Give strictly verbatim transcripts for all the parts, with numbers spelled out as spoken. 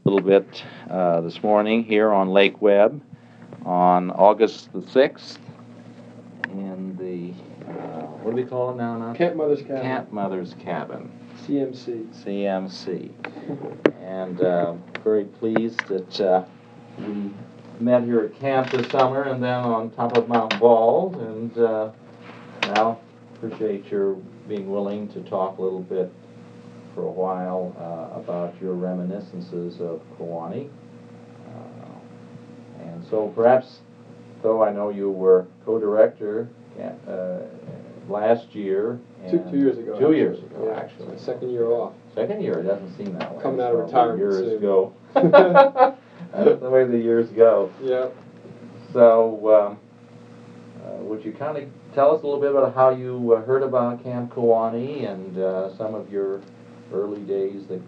little bit uh, this morning here on Lake Webb on August the sixth in the, uh, what do we call it now? now? Camp Mother's Cabin. Camp Mother's Cabin. C M C. C M C. And uh, very pleased that uh, we met here at camp this summer and then on top of Mount Bald. And uh, now appreciate your being willing to talk a little bit for a while uh, about your reminiscences of Kewaunee. Uh, and so perhaps, though I know you were co-director uh, last year. Two, two years ago. Two actually. years ago, yeah, actually. My second year off. Second year, it doesn't seem that way. Coming out of So retirement years soon. go. That's the way the years go. Yeah. So, um, uh, would you kind of tell us a little bit about how you uh, heard about Camp Kewaunee and uh, some of your early days, the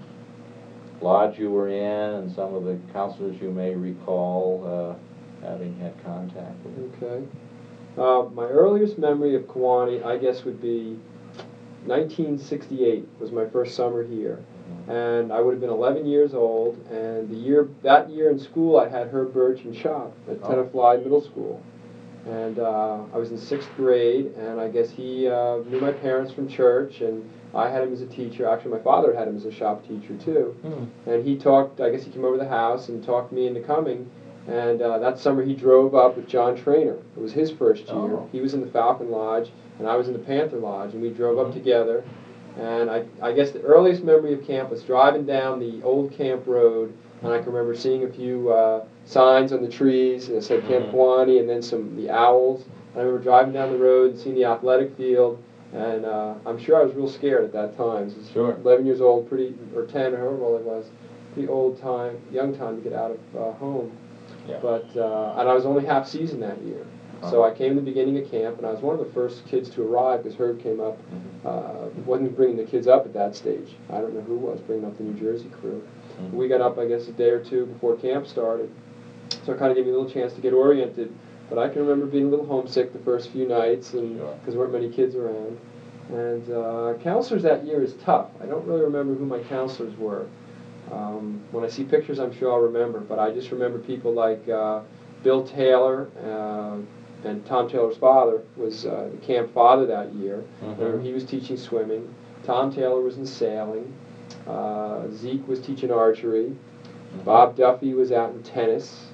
lodge you were in, and some of the counselors you may recall uh, having had contact with? Okay. Uh, my earliest memory of Kewaunee, I guess, would be nineteen sixty-eight was my first summer here. Mm-hmm. And I would have been eleven years old, and the year that year in school I had Herb Birch in shop at Oh. Tenafly Middle School. And uh, I was in sixth grade, and I guess he uh, knew my parents from church, and I had him as a teacher. Actually, my father had him as a shop teacher, too. Hmm. And he talked, I guess he came over to the house and talked me into coming. And uh, that summer he drove up with John Trainer. It was his first year. Oh. He was in the Falcon Lodge, and I was in the Panther Lodge, and we drove Mm-hmm. up together. And I, I guess the earliest memory of camp was driving down the old camp road, and I can remember seeing a few uh, signs on the trees, and it said Camp Mm-hmm. Kewaunee, and then some the owls. And I remember driving down the road and seeing the athletic field, and uh, I'm sure I was real scared at that time. So Sure. eleven years old, pretty, or ten, or however old I was, pretty old time, young time to get out of uh, home. Yeah. But uh, and I was only half season that year, so Uh-huh. I came in the beginning of camp, and I was one of the first kids to arrive because Herb came up. Mhm. Uh, wasn't bringing the kids up at that stage. I don't know who was bringing up the New Jersey crew. Mhm. We got up, I guess, a day or two before camp started, so it kind of gave me a little chance to get oriented. But I can remember being a little homesick the first few nights, and Sure. because there weren't many kids around. And uh, counselors that year is tough. I don't really remember who my counselors were. Um, when I see pictures, I'm sure I'll remember, but I just remember people like uh, Bill Taylor, uh, and Tom Taylor's father was uh, the camp father that year. Mhm. Remember, he was teaching swimming. Tom Taylor was in sailing. Uh, Zeke was teaching archery. Mhm. Bob Duffy was out in tennis.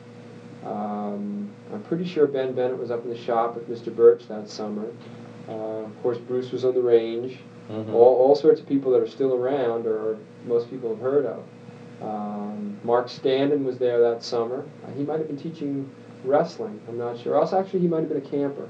Um, I'm pretty sure Ben Bennett was up in the shop with Mister Birch that summer. Uh, of course, Bruce was on the range. Mhm. All, all sorts of people that are still around, or most people have heard of. Um, Mark Standen was there that summer. Uh, he might have been teaching wrestling. I'm not sure. Also, actually, he might have been a camper.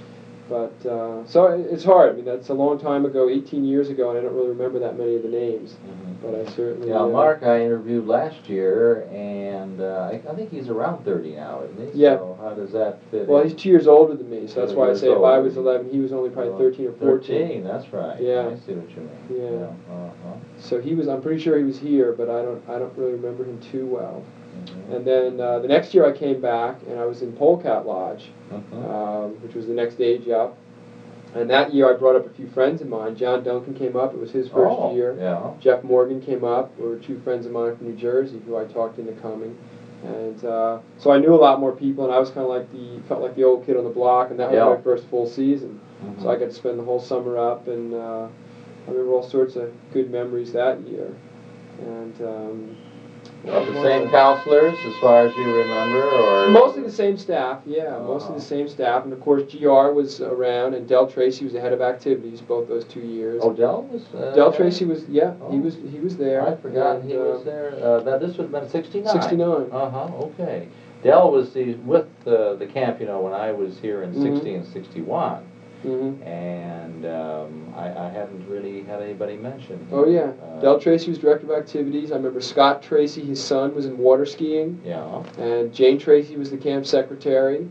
But uh, so it, it's hard. I mean, that's a long time ago, eighteen years ago, and I don't really remember that many of the names. Mhm. But I certainly. Yeah, uh, Mark I interviewed last year, and uh, I, I think he's around thirty now, isn't he? Yeah. So how does that fit Well, in? he's two years older than me, so that's Two why I years say if I older. was eleven, he was only probably Well, thirteen or fourteen. thirteen, that's right. Yeah. I see what you mean. Yeah. Uh-huh. So he was. I'm pretty sure he was here, but I don't. I don't really remember him too well. Mhm. And then uh, the next year I came back, and I was in Polecat Lodge, Mhm. um, which was the next age up. And that year I brought up a few friends of mine. John Duncan came up. It was his first Oh, year. yeah. Jeff Morgan came up. There were two friends of mine from New Jersey who I talked into coming. And uh, so I knew a lot more people, and I was kind of like the, felt like the old kid on the block, and that was Yeah. my first full season. Mhm. So I got to spend the whole summer up, and uh, I remember all sorts of good memories that year. And um, Well, the same counselors, as far as you remember, or mostly the same staff, yeah, mostly Uh-huh. the same staff. And of course, G R was around, and Del Tracy was the head of activities both those two years. Oh, Del was. Uh, Del there? Tracy was, yeah, he Oh. was he was there. I forgot and, he uh, was there. Uh, that this would have been sixty-nine. sixty-nine. Uh huh. Okay. Del was the with the the camp, you know, when I was here in Mhm. sixty and sixty-one, Mm-hmm. and um, I, I haven't really had anybody mention. him. Oh yeah, Uh, Del Tracy was director of activities. I remember Scott Tracy, his son, was in water skiing, Yeah. and Jane Tracy was the camp secretary.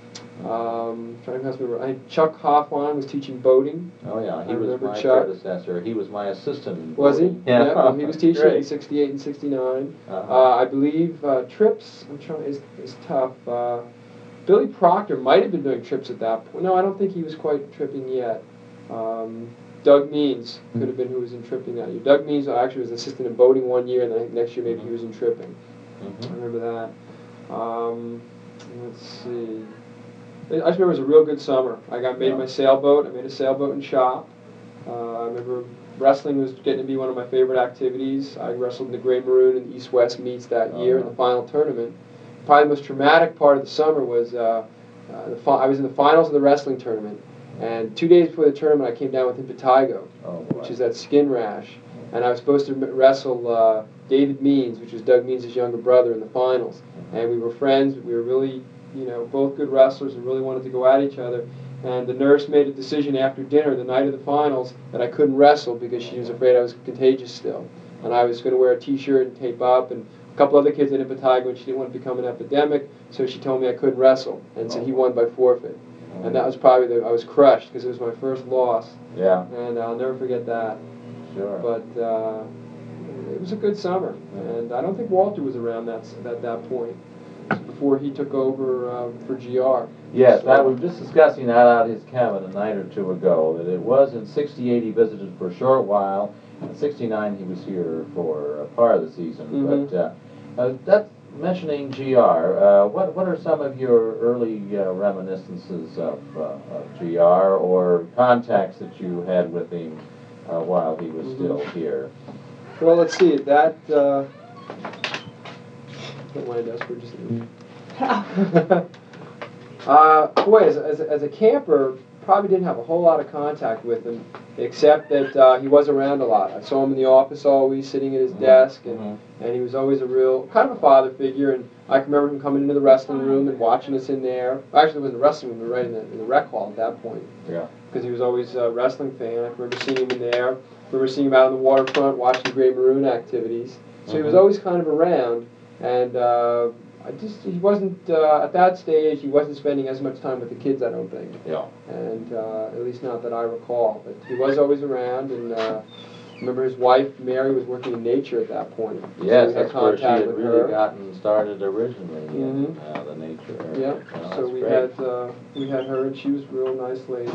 Um, trying to remember, I think Chuck Hoffline was teaching boating. Oh yeah. He I was remember my Chuck. predecessor. He was my assistant. in Was he? boating. Yeah. well, he was teaching in Great. sixty-eight and sixty-nine. Uh-huh. Uh, I believe uh, trips. I'm trying. Is is tough. Uh, Billy Proctor might have been doing trips at that point. No, I don't think he was quite tripping yet. Um, Doug Means could have been who was in tripping that year. Doug Means actually was assistant in boating one year, and then next year maybe he was in tripping. Mhm. I remember that. Um, let's see. I just remember it was a real good summer. I got made Yeah. my sailboat. I made a sailboat and shop. Uh, I remember wrestling was getting to be one of my favorite activities. I wrestled in the Gray Maroon and East West meets that year in Uh-huh. the final tournament. Probably the most traumatic part of the summer was uh, uh, the fi- I was in the finals of the wrestling tournament, and two days before the tournament, I came down with impetigo, Oh, boy. which is that skin rash, and I was supposed to m- wrestle uh, David Means, which was Doug Means' younger brother, in the finals. And we were friends. We were really, you know, both good wrestlers and really wanted to go at each other. And the nurse made a decision after dinner, the night of the finals, that I couldn't wrestle because she was afraid I was contagious still. And I was going to wear a T-shirt and tape up, and a couple other kids had impetigo, and she didn't want to become an epidemic, so she told me I couldn't wrestle, and so he won by forfeit. And that was probably the, I was crushed because it was my first loss, Yeah, and I'll never forget that. sure. But uh, it was a good summer, and I don't think Walter was around that s- at that point. It was before he took over um, for G R. Yes, So- that, we were just discussing that out at his cabin a night or two ago, that it was in sixty-eight he visited for a short while, and in sixty-nine he was here for a part of the season. Mhm. But uh, uh, that's mentioning G R. Uh, what what are some of your early uh, reminiscences of, uh, of G R or contacts that you had with him uh, while he was Mhm. still here? Well, let's see. That. Uh, don't mind us. We're just. uh, boy, as, as, as a camper, probably didn't have a whole lot of contact with him, except that uh, he was around a lot. I saw him in the office always, sitting at his Mhm. desk, and, Mhm. and he was always a real kind of a father figure. And I can remember him coming into the wrestling room and watching us in there. Actually, it wasn't the wrestling room; we were right in the, in the rec hall at that point. Yeah. Because he was always a wrestling fan. I remember seeing him in there. I remember seeing him out on the waterfront watching the Gray Maroon activities. So he was Mhm. always kind of around, and uh, I just he wasn't uh, at that stage. He wasn't spending as much time with the kids, I don't think, Yeah. and uh, at least not that I recall. But he was always around, and uh, I remember his wife Mary was working in nature at that point. So Yes, we had that's where she contact had with really her. gotten started originally in Mhm. uh, the nature area. Yeah, Well, so that's we great. had uh, we had her, and she was a real nice lady.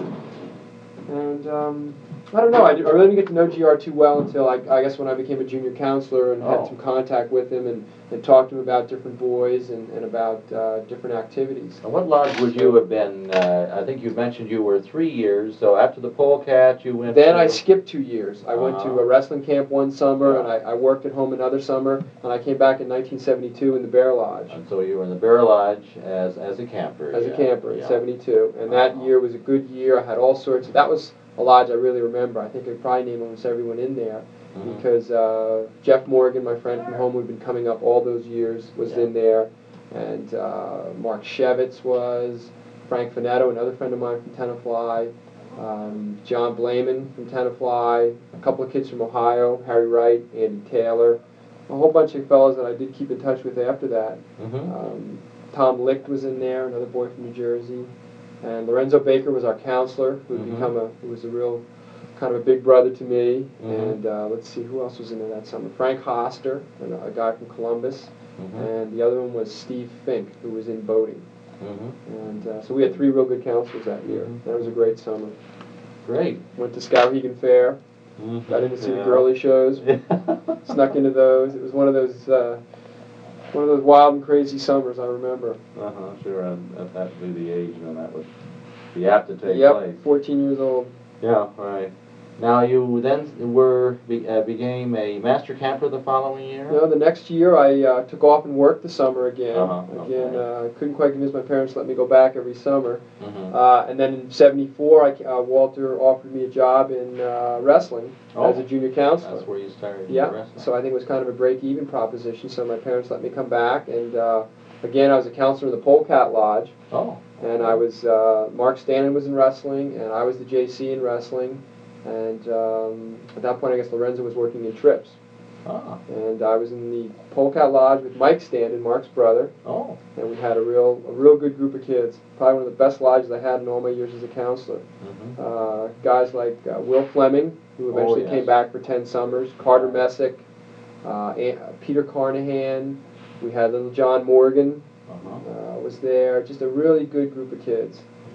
And um, I don't know, I, did, I really didn't get to know G R too well until I, I guess when I became a junior counselor and Oh. had some contact with him and, and talked to him about different boys and, and about uh, different activities. Now, what lodge would you have been? Uh, I think you mentioned you were three years. So after the polecat, you went. Then to... I skipped two years. I went to Uh-huh. a wrestling camp one summer, Yeah. and I, I worked at home another summer, and I came back in nineteen seventy-two in the Bear Lodge. And so you were in the Bear Lodge as as a camper. As a yeah. camper in Yeah. seventy-two, and that Uh-huh. year was a good year. I had all sorts. That was a lodge I really remember. I think I could probably name almost everyone in there Mhm. because uh, Jeff Morgan, my friend from home, who'd been coming up all those years, was Yeah. in there, and uh, Mark Shevitz was, Frank Finetto, another friend of mine from Tenafly, um, John Blaman from Tenafly, a couple of kids from Ohio, Harry Wright, Andy Taylor, a whole bunch of fellows that I did keep in touch with after that. Mhm. Um, Tom Licht was in there, another boy from New Jersey, and Lorenzo Baker was our counselor, who had Mhm. become a who was a real kind of a big brother to me. Mhm. And uh, let's see who else was in there that summer. Frank Hoster, and a guy from Columbus, Mhm. and the other one was Steve Fink, who was in boating. Mhm. And uh, so we had three real good counselors that year. Mhm. That was a great summer. Great. Went to Skowhegan Fair, Mhm. got in to see Yeah. the girly shows, snuck into those. It was one of those. Uh, One of those wild and crazy summers I remember. Uh huh. Sure. And that that would be the age when that would be apt to take Yep, place. fourteen years old. Yeah. Right. Now you then were be, uh, became a master camper the following year. You know, the next year I uh, took off and worked the summer again. Uh-huh, Again, okay. uh, couldn't quite convince my parents to let me go back every summer. Mhm. Uh, and then in seventy-four, I, uh, Walter offered me a job in uh, wrestling Oh, as a junior counselor. That's where you started. in Yeah, wrestling. so I think it was kind of a break-even proposition, so my parents let me come back. And uh, again, I was a counselor in the Polecat Lodge. Oh. And I was, uh, Mark Stanton was in wrestling, and I was the J C in wrestling. And um, at that point, I guess Lorenzo was working in trips. Ah. And I was in the Polecat Lodge with Mike Stanton, Mark's brother. Oh. And we had a real, a real good group of kids. Probably one of the best lodges I had in all my years as a counselor. Mhm. Uh, guys like uh, Will Fleming, who eventually Oh, yes. came back for ten summers, Carter Right. Messick, uh, An- uh, Peter Carnahan. We had little John Morgan Uh-huh. uh, was there. Just a really good group of kids.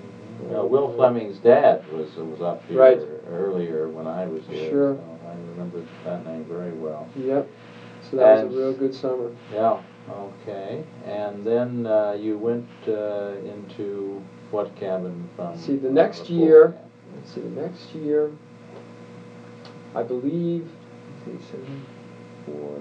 You know, Will Fleming's dad was was up here Right. earlier when I was here. Sure. So I remember that name very well. Yep. So that And was a real good summer. Yeah. Okay. And then uh, you went uh, into what cabin from? See, the uh, next the full year, camp? let's see, the next year, I believe, let's see, seventy-four,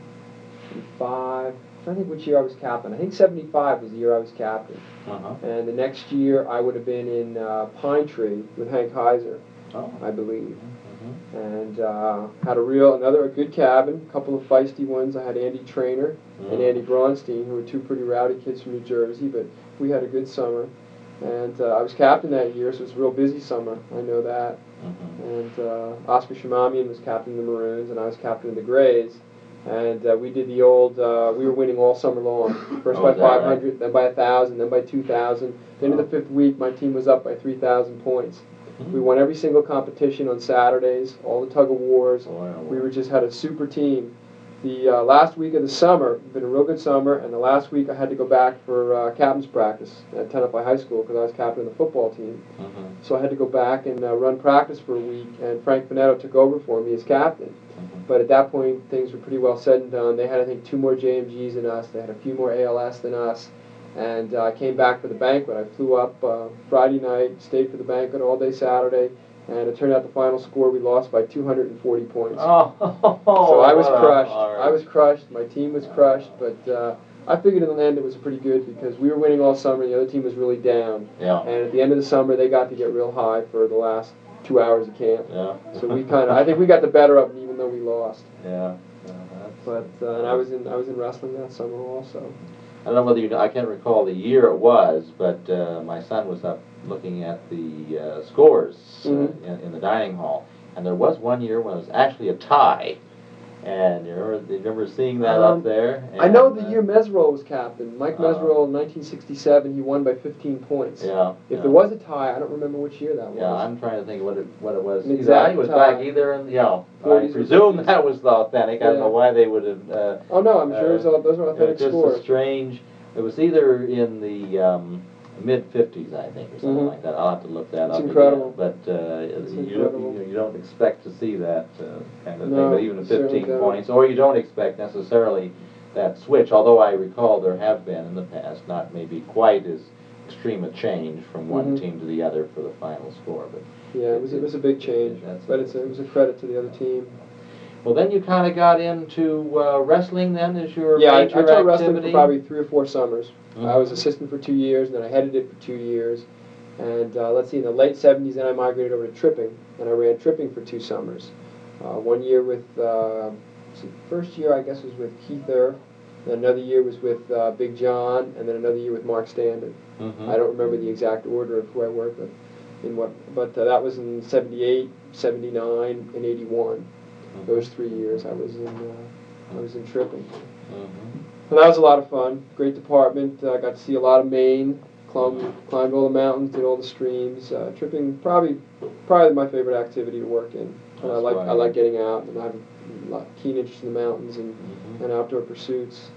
seventy-five, I'm trying to think which year I was captain. I think seventy-five was the year I was captain. Uh-huh. And the next year I would have been in uh, Pine Tree with Hank Heiser, Oh. I believe. Mm-hmm. And uh, had a real, another a good cabin, a couple of feisty ones. I had Andy Trainer Mm-hmm. and Andy Braunstein, who were two pretty rowdy kids from New Jersey, but we had a good summer. And uh, I was captain that year, so it was a real busy summer, I know that. Mm-hmm. And uh, Oscar Shamamian was captain of the Maroons, and I was captain of the Grays. And uh, we did the old, uh, we were winning all summer long. First Oh, by is that right? five hundred, then by one thousand, then by two thousand. Then in the fifth week, my team was up by three thousand points. Mm-hmm. We won every single competition on Saturdays, all the tug of wars. Wow. We were just had a super team. The uh, last week of the summer, been a real good summer, and the last week I had to go back for uh, captain's practice at Tenafly High School because I was captain of the football team. Mm-hmm. So I had to go back and uh, run practice for a week, and Frank Finetto took over for me as captain. Mm-hmm. But at that point, things were pretty well said and done. They had, I think, two more J M Gs than us. They had a few more A L S than us. And uh, I came back for the banquet. I flew up uh, Friday night, stayed for the banquet all day Saturday, and it turned out the final score, we lost by two hundred forty points. Oh, So I was what a crushed. horror. I was crushed. My team was crushed. But uh, I figured in the end it was pretty good because we were winning all summer and the other team was really down. Yeah. And at the end of the summer, they got to get real high for the last two hours of camp. Yeah. So we kind of, I think we got the better of them even though we lost. Yeah. Yeah, that's- But uh, and I was in I was in wrestling that summer also. I don't know whether you know, I can't recall the year it was, but uh, my son was up looking at the uh, scores uh, Mhm. in, in the dining hall, and there was one year when it was actually a tie. And you remember, do you remember seeing that Um, up there? I know And, the uh, year Mesereau was captain. Mike uh, Mesereau in nineteen sixty-seven, he won by fifteen points. Yeah. If yeah. there was a tie, I don't remember which year that was. Yeah, I'm trying to think what it what it was. An Either exact I was tie. back either in, you know, I forties or presume fifties. that was the authentic. I don't Yeah. know why they would have. Uh, Oh no, I'm sure it was uh, all, those are authentic It was just scores. a strange. It was either in the um, mid fifties, I think, or something Mhm. like that. I'll have to look that It's up. incredible. Again. But uh, It's you, incredible. don't, you, you don't expect to see that uh, kind of No, thing. But even you certainly fifteen don't. points, or you don't expect necessarily that switch. Although I recall there have been in the past, not maybe quite as extreme a change from one Mhm. team to the other for the final score. But Yeah, it was it was a big change, That's but it's a, it was a credit to the other team. well, then you kind of got into uh, wrestling. Then as your Yeah, I, I major taught wrestling activity? for probably three or four summers. Mhm. I was assistant for two years, and then I headed it for two years. And uh, let's see, in the late seventies, then I migrated over to tripping, and I ran tripping for two summers. Uh, one year with, uh, see, first year I guess was with Keith Earp, and another year was with uh, Big John, and then another year with Mark Standen. Mhm. I don't remember the exact order of who I worked with, in what, but uh, that was in seventy-eight, seventy-nine, and eighty-one. Mhm. Those three years I was in, uh, I was in tripping. Mhm. Well, that was a lot of fun. Great department. I uh, got to see a lot of Maine. Climbed, climbed all the mountains, did all the streams. Uh, tripping probably, probably my favorite activity to work in. And I That's like right. I like getting out, and I have a lot, keen interest in the mountains and, Mhm. and outdoor pursuits.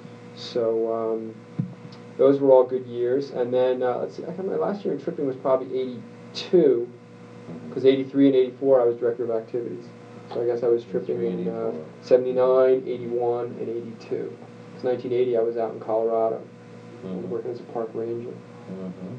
So um, those were all good years. And then uh, let's see, I think my last year in tripping was probably eighty-two, Mhm. because eighty-three and eighty-four I was director of activities. So I guess I was tripping in uh, eighty-four. seventy-nine, eighty-one, and eighty-two. It's nineteen eighty I was out in Colorado Mhm. working as a park ranger. Mhm.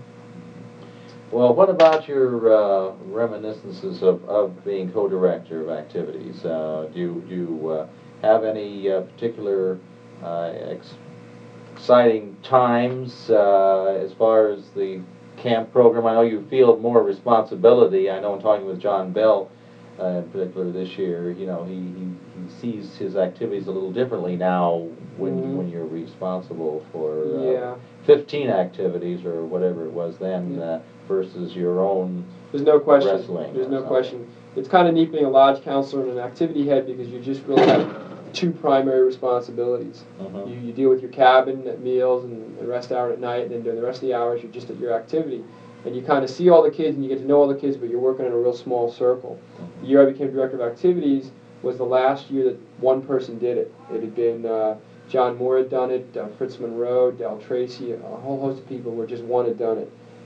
Well, what about your uh, reminiscences of, of being co-director of activities? Uh, do you, do you uh, have any uh, particular uh, ex- exciting times uh, as far as the camp program? I know you feel more responsibility. I know in talking with John Bell uh, in particular this year, you know, he, he, he sees his activities a little differently now when, Mhm. when you're responsible for uh, Yeah. fifteen activities or whatever it was then Yeah. uh, versus your own. There's no question. Wrestling There's or no something. question. It's kind of neat being a lodge counselor and an activity head because you just really have two primary responsibilities. Mhm. You, you deal with your cabin at meals and the rest hour at night, and then during the rest of the hours you're just at your activity. And you kind of see all the kids and you get to know all the kids, but you're working in a real small circle. The year I became director of activities was the last year that one person did it. It had been uh, John Moore had done it, uh, Fritz Monroe, Del Tracy, a whole host of people where just one had done it.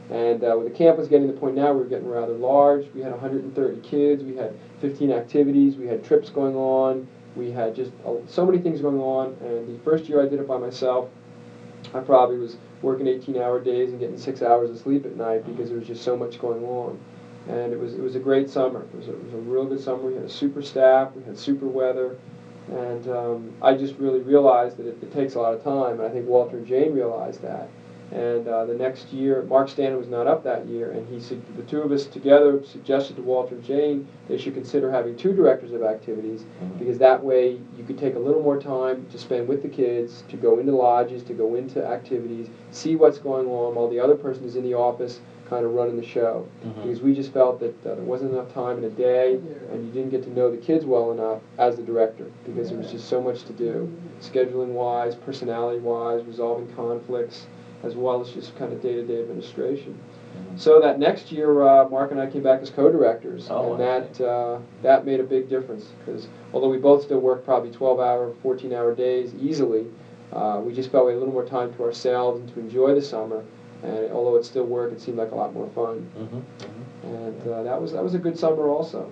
And uh, the camp was getting to the point now we were getting rather large. We had one hundred thirty kids. We had fifteen activities. We had trips going on. We had just uh, so many things going on. And the first year I did it by myself, I probably was working eighteen-hour days and getting six hours of sleep at night because there was just so much going on. And it was it was a great summer. It was a, it was a real good summer. We had a super staff. We had super weather. And um, I just really realized that it, it takes a lot of time. And I think Walter and Jane realized that. And uh, the next year, Mark Stanton was not up that year, and he the two of us together suggested to Walter and Jane they should consider having two directors of activities, mm-hmm. because that way you could take a little more time to spend with the kids, to go into lodges, to go into activities, see what's going on while the other person is in the office kind of running the show. Mm-hmm. Because we just felt that uh, there wasn't enough time in a day, and you didn't get to know the kids well enough as the director, because there was just so much to do, scheduling-wise, personality-wise, resolving conflicts, as well as just kind of day-to-day administration. Mm-hmm. So that next year, uh, Mark and I came back as co-directors, oh, and that uh, that made a big difference, because although we both still worked probably twelve-hour, fourteen-hour days easily, uh, we just felt we had a little more time to ourselves and to enjoy the summer, and although it's still work, it seemed like a lot more fun. Mm-hmm. Mm-hmm. And uh, that was that was a good summer also.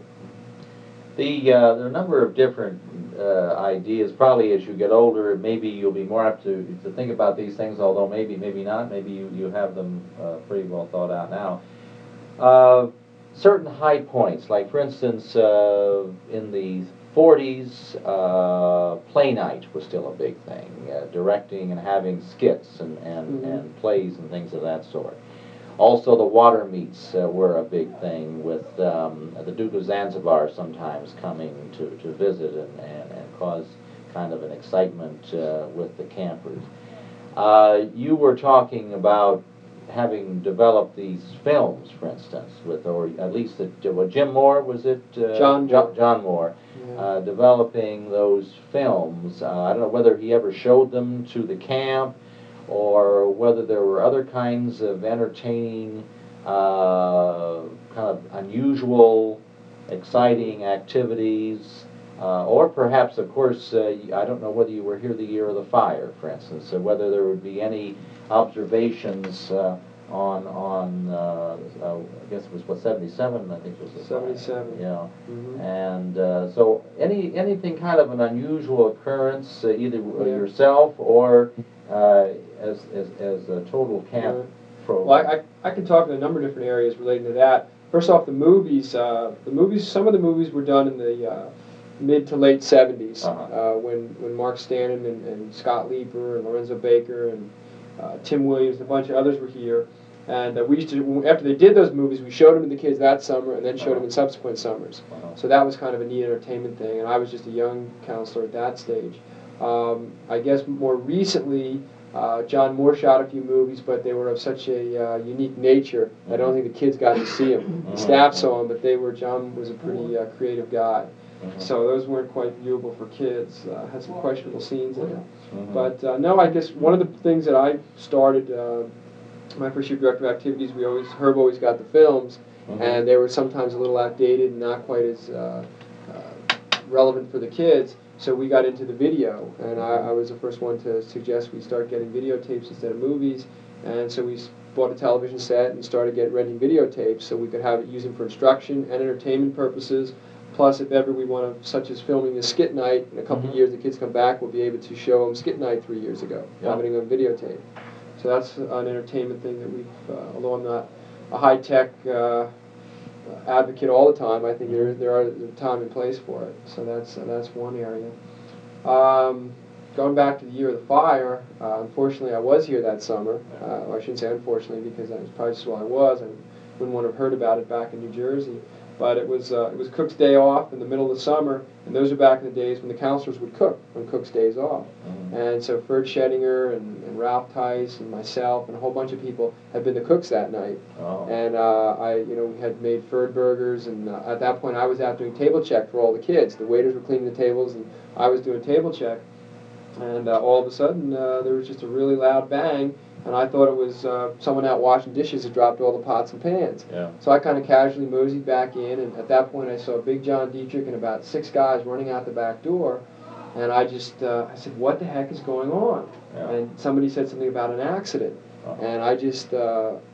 The uh, there are a number of different uh, ideas. Probably as you get older, maybe you'll be more apt to to think about these things. Although maybe maybe not. Maybe you you have them uh, pretty well thought out now. Uh, certain high points, like for instance, uh, in the forties, uh, play night was still a big thing. Uh, directing and having skits and and, mm-hmm. and plays and things of that sort. Also, the water meets uh, were a big thing, with um, the Duke of Zanzibar sometimes coming to, to visit and, and, and cause kind of an excitement uh, with the campers. Uh, you were talking about having developed these films, for instance, with, or at least the, well, Jim Moore, was it? Uh, John Moore. John Moore, yeah. uh, developing those films. Uh, I don't know whether he ever showed them to the camp, or whether there were other kinds of entertaining, uh, kind of unusual, exciting activities, uh, or perhaps, of course, uh, I don't know whether you were here the year of the fire, for instance, so whether there would be any observations uh, on, on uh, uh, I guess it was, what, seventy-seven, I think was the seventy-seven. fire. Yeah. Mm-hmm. And uh, so any anything kind of an unusual occurrence, uh, either yeah. yourself or uh, as, as, as a total camp yeah. program. Well, I, I, I can talk in a number of different areas relating to that. First off, the movies. Uh, the movies. Some of the movies were done in the uh, mid to late seventies, uh-huh. uh, when when Mark Stanton and, and Scott Leeper and Lorenzo Baker and uh, Tim Williams and a bunch of others were here. And uh, we used to, after they did those movies, we showed them to the kids that summer and then showed uh-huh. them in subsequent summers. Uh-huh. So that was kind of a neat entertainment thing, and I was just a young counselor at that stage. Um, I guess more recently, uh, John Moore shot a few movies, but they were of such a uh, unique nature that I don't think the kids got to see them. The staff saw them, but they were, John was a pretty uh, creative guy. Mm-hmm. So those weren't quite viewable for kids. Uh, had some questionable scenes in it. Mm-hmm. But uh, no, I guess one of the things that I started, uh, my first year director of activities, we always, Herb always got the films, mm-hmm. and they were sometimes a little outdated and not quite as uh, uh, relevant for the kids. So we got into the video, and I, I was the first one to suggest we start getting videotapes instead of movies. And so we bought a television set and started getting renting videotapes so we could have it use them for instruction and entertainment purposes. Plus, if ever we want to, such as filming a skit night, in a couple mm-hmm. of years the kids come back, we'll be able to show them skit night three years ago, yeah. having it on videotape. So that's an entertainment thing that we've, uh, although I'm not a high-tech uh, advocate all the time, I think there there are a time and place for it. So that's uh, that's one area. Um, going back to the year of the fire, uh, unfortunately I was here that summer. Uh, well, I shouldn't say unfortunately, because that was probably just what I was. I wouldn't want to have heard about it back in New Jersey. But it was uh, it was Cook's Day Off in the middle of the summer, and those are back in the days when the counselors would cook on Cook's Days Off. Mm-hmm. And so Ferd Schettinger and, and Ralph Tice and myself and a whole bunch of people had been the cooks that night. Oh. And uh, I, you know, we had made Ferd burgers, and uh, at that point I was out doing table check for all the kids. The waiters were cleaning the tables, and I was doing table check. And uh, all of a sudden uh, there was just a really loud bang. And I thought it was uh, someone out washing dishes had dropped all the pots and pans. Yeah. So I kind of casually moseyed back in, and at that point I saw Big John Dietrich and about six guys running out the back door, and I just, uh, I said, what the heck is going on? Yeah. And somebody said something about an accident. Uh-huh. And I just, uh,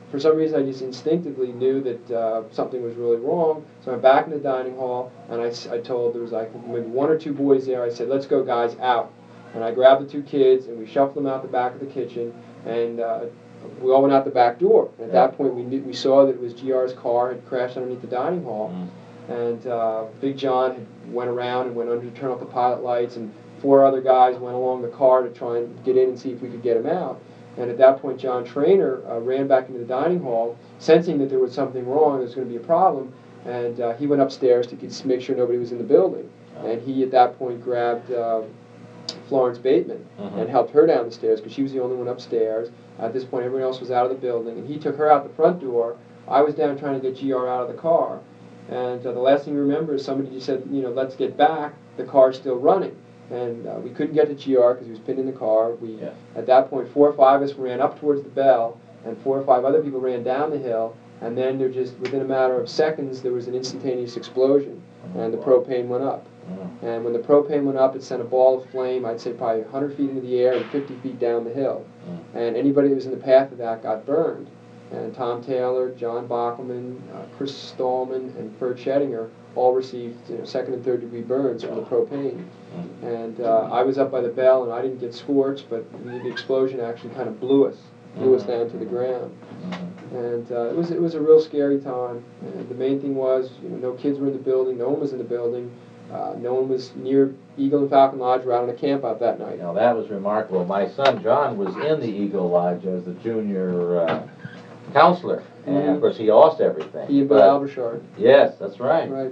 for some reason I just instinctively knew that uh, something was really wrong. So I went back in the dining hall, and I, s- I told, there was like maybe one or two boys there, I said, let's go guys, out. And I grabbed the two kids, and we shuffled them out the back of the kitchen, and uh, we all went out the back door. And at Yeah. that point, we knew, we saw that it was G R's car had crashed underneath the dining hall. Mm. And uh, Big John had went around and went under to turn off the pilot lights, and four other guys went along the car to try and get in and see if we could get him out. And at that point, John Trainer uh, ran back into the dining hall, sensing that there was something wrong, there was going to be a problem, and uh, he went upstairs to get, to make sure nobody was in the building. And he, at that point, grabbed uh, Florence Bateman Mhm. and helped her down the stairs because she was the only one upstairs. At this point, everyone else was out of the building, and he took her out the front door. I was down trying to get G R out of the car. And uh, the last thing you remember is somebody just said, you know, let's get back. The car's still running. And uh, we couldn't get to G R because he was pinned in the car. We, Yeah. At that point, four or five of us ran up towards the bell, and four or five other people ran down the hill. And then there just, within a matter of seconds, there was an instantaneous explosion, and the propane went up. Mm. And when the propane went up, it sent a ball of flame, I'd say probably one hundred feet into the air and fifty feet down the hill. Mm. And anybody that was in the path of that got burned. And Tom Taylor, John Bockelman, uh, Chris Stallman, and Ferd Schettinger all received you know, second and third degree burns from the propane. Mm. And uh, I was up by the bell, and I didn't get scorched, but the, the explosion actually kind of blew us, blew us down to the ground. Mhm. And uh, it was it was a real scary time. And the main thing was, you know, no kids were in the building, no one was in the building, uh, no one was near Eagle and Falcon Lodge. We were out on a camp out that night. Now that was remarkable. My son John was in the Eagle Lodge as the junior uh, counselor, and Mhm. of course he lost everything. He and Bill But- Albershard. Yes, that's right. Right.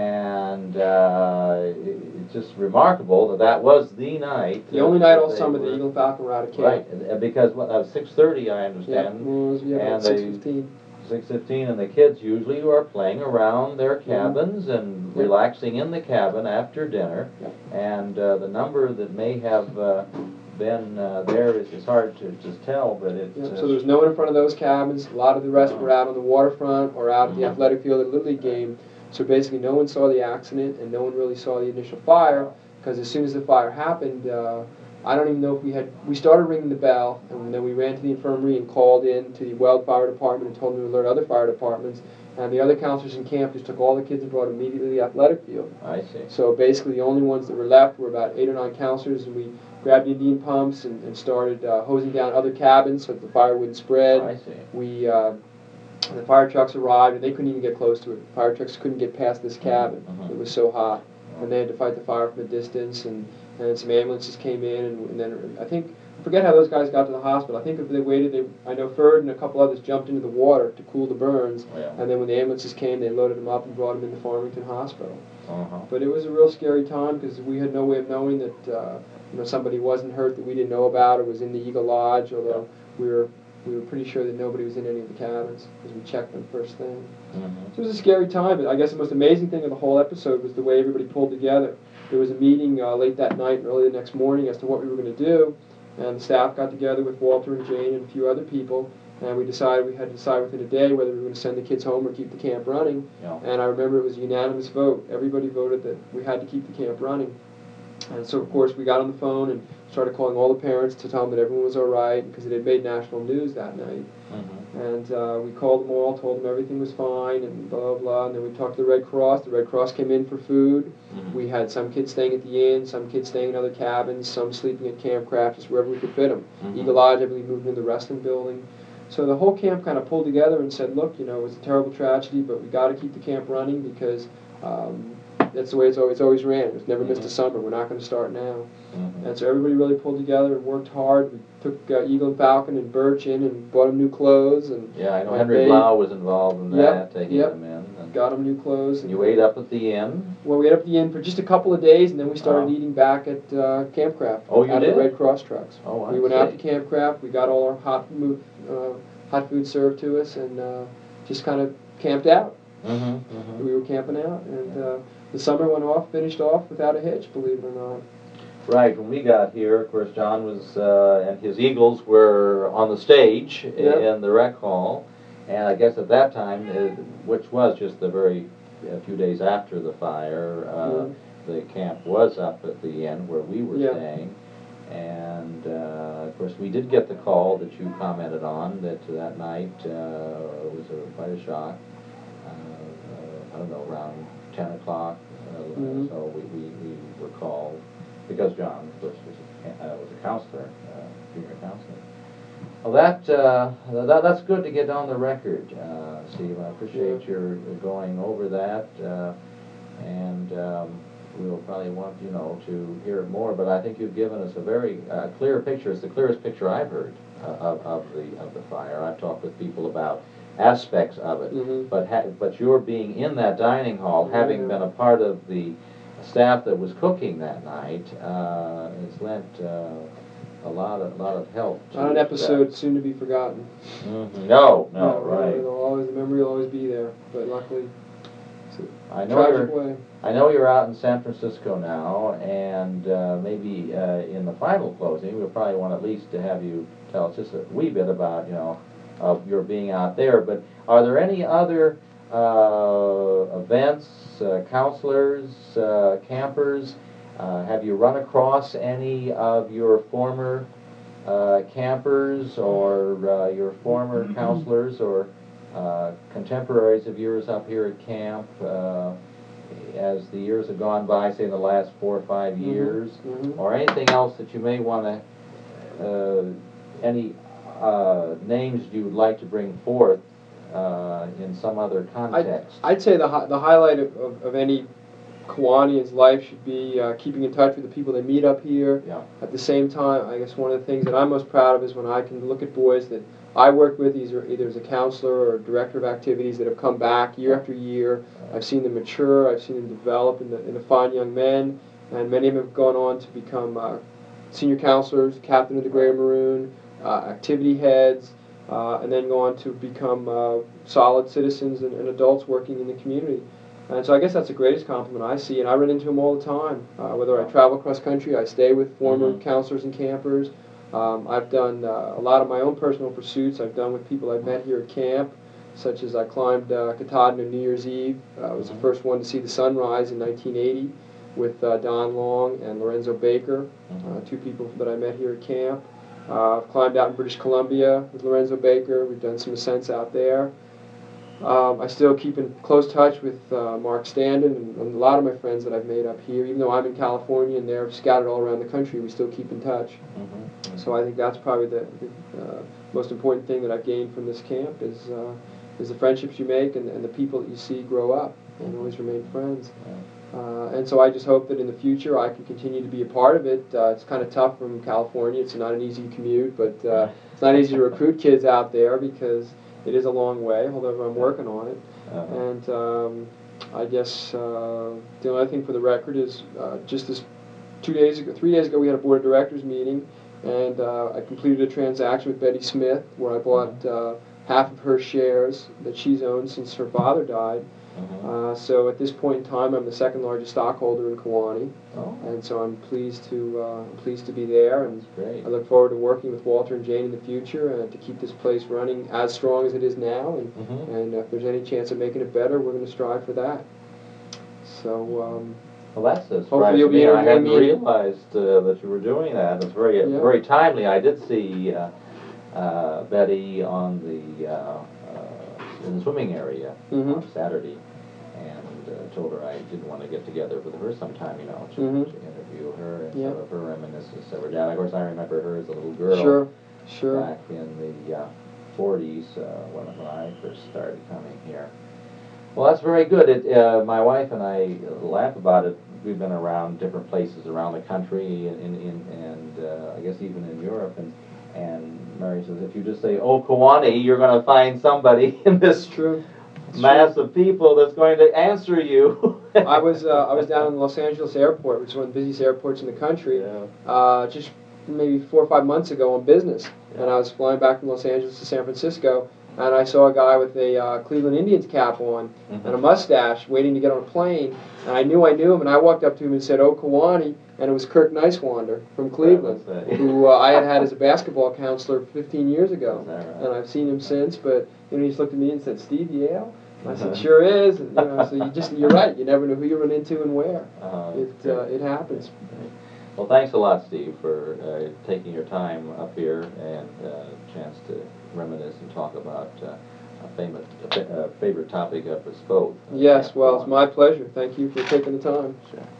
And uh, it, it's just remarkable that that was the night. The only night all that they summer were- the Eagle and Falcon were out of camp. Right, and- and because what, uh, six thirty, I Yeah, understand. well, it was, yeah, And about they- six fifteen. six fifteen, and the kids usually are playing around their cabins and Yep. relaxing in the cabin after dinner. Yep. And uh, the number that may have uh, been uh, there is, is hard to just tell, but it. Yep. uh, So there was no one in front of those cabins. A lot of the rest were out on the waterfront or out at the Mhm. athletic field at a Little League game. So basically no one saw the accident and no one really saw the initial fire, because as soon as the fire happened, uh, I don't even know if we had, we started ringing the bell, and then we ran to the infirmary and called in to the Weld Fire Department and told them to alert other fire departments. And the other counselors in camp just took all the kids and brought them immediately to the athletic field. I see. So basically the only ones that were left were about eight or nine counselors, and we grabbed Indian pumps and, and started uh, hosing down other cabins so that the fire wouldn't spread. I see. We, uh, the fire trucks arrived, and they couldn't even get close to it. Fire trucks couldn't get past this cabin. Mhm. It was so hot. And they had to fight the fire from a distance, and, and some ambulances came in, and, and then I think, I forget how those guys got to the hospital. I think if they waited, they, I know Ferd and a couple others jumped into the water to cool the burns, Yeah. and then when the ambulances came, they loaded them up and brought them into Farmington Hospital. Uh-huh. But it was a real scary time because we had no way of knowing that uh, you know somebody wasn't hurt that we didn't know about or was in the Eagle Lodge, although we were we were pretty sure that nobody was in any of the cabins because we checked them first thing. Mhm. So it was a scary time, but I guess the most amazing thing of the whole episode was the way everybody pulled together. There was a meeting uh, late that night and early the next morning as to what we were going to do, and the staff got together with Walter and Jane and a few other people, and we decided we had to decide within a day whether we were going to send the kids home or keep the camp running. Yeah. And I remember it was a unanimous vote. Everybody voted that we had to keep the camp running. And so, of course, we got on the phone and started calling all the parents to tell them that everyone was all right because it had made national news that night. Mhm. And uh, we called them all, told them everything was fine, and blah, blah, blah. And then we talked to the Red Cross. The Red Cross came in for food. Mhm. We had some kids staying at the inn, some kids staying in other cabins, some sleeping at Camp Craft, just wherever we could fit them. Mhm. Eagle Lodge, I believe, moved into the wrestling building. So the whole camp kind of pulled together and said, look, you know, it was a terrible tragedy, but we got to keep the camp running because um, that's the way it's always, always ran. It's never missed a Mhm. summer. We're not going to start now. Mhm. And so everybody really pulled together and worked hard. We took uh, Eagle and Falcon and Birch in and bought them new clothes and Yeah, I know and Henry they Blau was involved in Yep, that, taking yep. them in. And, got them new clothes. and you ate up at the inn. Well, we ate up at the inn for just a couple of days, and then we started Oh. eating back at uh, Camp Craft. Oh, you out of did? the Red Cross trucks. Oh, I we went out see. to Camp Craft. We got all our hot food, uh, hot food served to us, and uh, just kind of camped out. Mm-hmm. Mm-hmm. We were camping out, and uh, the summer went off, finished off without a hitch, believe it or not. Right, when we got here, of course, John was, uh, and his Eagles were on the stage i- Yep. in the rec hall, and I guess at that time, uh, which was just the very, a few days after the fire, uh, Mhm. the camp was up at the inn where we were Yeah. staying, And uh, of course, we did get the call that you commented on that that night uh, was a, quite a shock. Uh, uh, I don't know, around ten o'clock. Uh, Mhm. So we, we, we were called because John, of course, was a, uh, was a counselor, uh, junior counselor. Well, that, uh, that that's good to get on the record, uh, Steve. I appreciate Yeah. your going over that, uh, and um, we'll probably want you know to hear more. But I think you've given us a very uh, clear picture. It's the clearest picture I've heard uh, of, of the of the fire. I've talked with people about aspects of it, Mhm. but ha but your being in that dining hall, having Yeah. been a part of the staff that was cooking that night, uh, has lent. Uh, a lot of lot of help. To, Not an to episode soon to be forgotten. Mm-hmm. No, no, Yeah, right. It'll always, the memory will always be there. But luckily, it's a I know tragic you're. way. I know you're out in San Francisco now, and uh, maybe uh, in the final closing, we'll probably want at least to have you tell us just a wee bit about you know of your being out there. But are there any other uh, events, uh, counselors, uh, campers? Uh, have you run across any of your former uh, campers or uh, your former counselors or uh, contemporaries of yours up here at camp uh, as the years have gone by, say the last four or five Mhm. years, Mhm. or anything else that you may want to, uh, any uh, names you would like to bring forth uh, in some other I'd, context? I'd say the hi- the highlight of, of, of any Kiwanian's life should be uh, keeping in touch with the people they meet up here. Yeah. At the same time, I guess one of the things that I'm most proud of is when I can look at boys that I work with, either, either as a counselor or director of activities, that have come back year after year. I've seen them mature, I've seen them develop into, into fine young men, and many of them have gone on to become uh, senior counselors, captain of the Gray Maroon, uh, activity heads, uh, and then go on to become uh, solid citizens and, and adults working in the community. And so I guess that's the greatest compliment I see, and I run into them all the time. Uh, whether I travel across country, I stay with former Mhm. counselors and campers. Um, I've done uh, a lot of my own personal pursuits. I've done with people I've met here at camp, such as I climbed uh, Katahdin on New Year's Eve. Uh, I was Mhm. the first one to see the sunrise in nineteen eighty with uh, Don Long and Lorenzo Baker, Mhm. uh, two people that I met here at camp. Uh, I've climbed out in British Columbia with Lorenzo Baker. We've done some ascents out there. Um, I still keep in close touch with uh, Mark Standen and, and a lot of my friends that I've made up here. Even though I'm in California and they're scattered all around the country, we still keep in touch. Mhm. So I think that's probably the, the uh, most important thing that I've gained from this camp is uh, is the friendships you make and, and the people that you see grow up and always remain friends. Uh, and so I just hope that in the future I can continue to be a part of it. Uh, it's kind of tough from California. It's not an easy commute, but uh, it's not easy to recruit kids out there because it is a long way, although I'm working on it. Uh-huh. And um, I guess uh, the only thing for the record is uh, just this two days ago, three days ago, we had a board of directors meeting, and uh, I completed a transaction with Betty Smith where I bought uh, half of her shares that she's owned since her father died. Mhm. Uh, so at this point in time, I'm the second largest stockholder in Kewanee, Oh, and so I'm pleased to uh, I'm pleased to be there, and that's great. I look forward to working with Walter and Jane in the future uh, to keep this place running as strong as it is now. And Mhm. and if there's any chance of making it better, we're going to strive for that. So. Um, Well, that's a Hopefully surprise to you'll be me. I interviewing hadn't me. realized uh, that you were doing that. It's very, Yeah. very timely. I did see uh, uh, Betty on the uh, uh, in the swimming area Mhm. on Saturday, and uh, told her I did want to get together with her sometime, you know, to, Mhm. to interview her and Yeah. some of her reminiscences of her dad. Of course, I remember her as a little girl Sure, sure. back in the uh, forties uh, when, when I first started coming here. Well, that's very good. It, uh, my wife and I laugh about it. We've been around different places around the country, in, in, in, and uh, I guess even in Europe. And and Mary says, if you just say, "Oh, Kewanee," you're going to find somebody in this True. It's mass true. of people that's going to answer you. I was uh, I was down in the Los Angeles airport, which is one of the busiest airports in the country, Yeah. uh, just maybe four or five months ago on business. Yeah. And I was flying back from Los Angeles to San Francisco, and I saw a guy with a uh, Cleveland Indians cap on Mhm. and a mustache waiting to get on a plane. And I knew I knew him, and I walked up to him and said, "Oh, Kewanee," and it was Kirk Nicewander from Cleveland, That was, uh, who uh, I had had as a basketball counselor fifteen years ago. Is that right? And I've seen him since, but you know, he just looked at me and said, "Steve Yale?" And I said, "Sure is." And, you know, so you just, you're right. You never know who you run into and where. Uh, It uh, it happens. Well, thanks a lot, Steve, for uh, taking your time up here and uh, a chance to reminisce and talk about uh, a famous, a fa- a favorite topic of us both. uh, Yes, Camp well, it's Quanah. my pleasure. Thank you for taking the time. Sure.